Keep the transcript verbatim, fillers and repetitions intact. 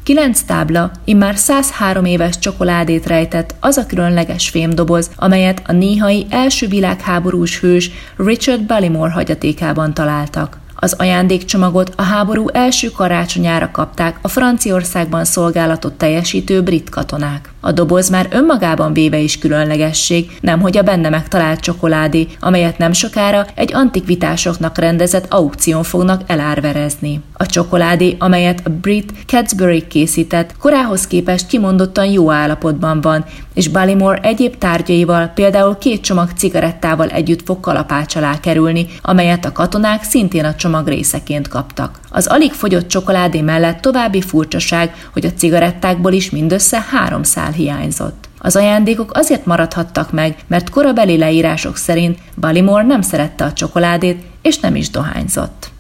Kilenc tábla, immár százhárom éves csokoládét rejtett az a különleges fémdoboz, amelyet a néhai első világháborús hős Richard Ballymore hagyatékában találtak. Az ajándékcsomagot a háború első karácsonyára kapták a Franciaországban szolgálatot teljesítő brit katonák. A doboz már önmagában véve is különlegesség, nemhogy a benne megtalált csokoládé, amelyet nem sokára egy antikvitásoknak rendezett aukción fognak elárverezni. A csokoládé, amelyet a brit Cadbury készített, korához képest kimondottan jó állapotban van, és Ballymore egyéb tárgyaival, például két csomag cigarettával együtt fog kalapács alá kerülni, amelyet a katonák szintén a csomag részeként kaptak. Az alig fogyott csokoládé mellett további furcsaság, hogy a cigarettákból is mindössze három szál hiányzott. Az ajándékok azért maradhattak meg, mert korabeli leírások szerint Ballymore nem szerette a csokoládét, és nem is dohányzott.